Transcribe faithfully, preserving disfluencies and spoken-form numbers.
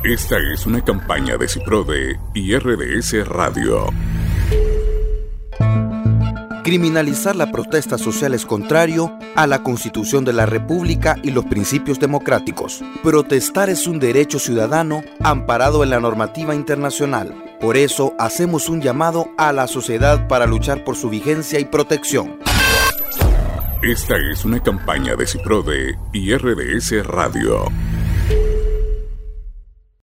Esta es una campaña de CIPRODE y R D S Radio. Criminalizar la protesta social es contrario a la Constitución de la República y los principios democráticos. Protestar es un derecho ciudadano amparado en la normativa internacional. Por eso hacemos un llamado a la sociedad para luchar por su vigencia y protección. Esta es una campaña de CIPRODE y R D S Radio.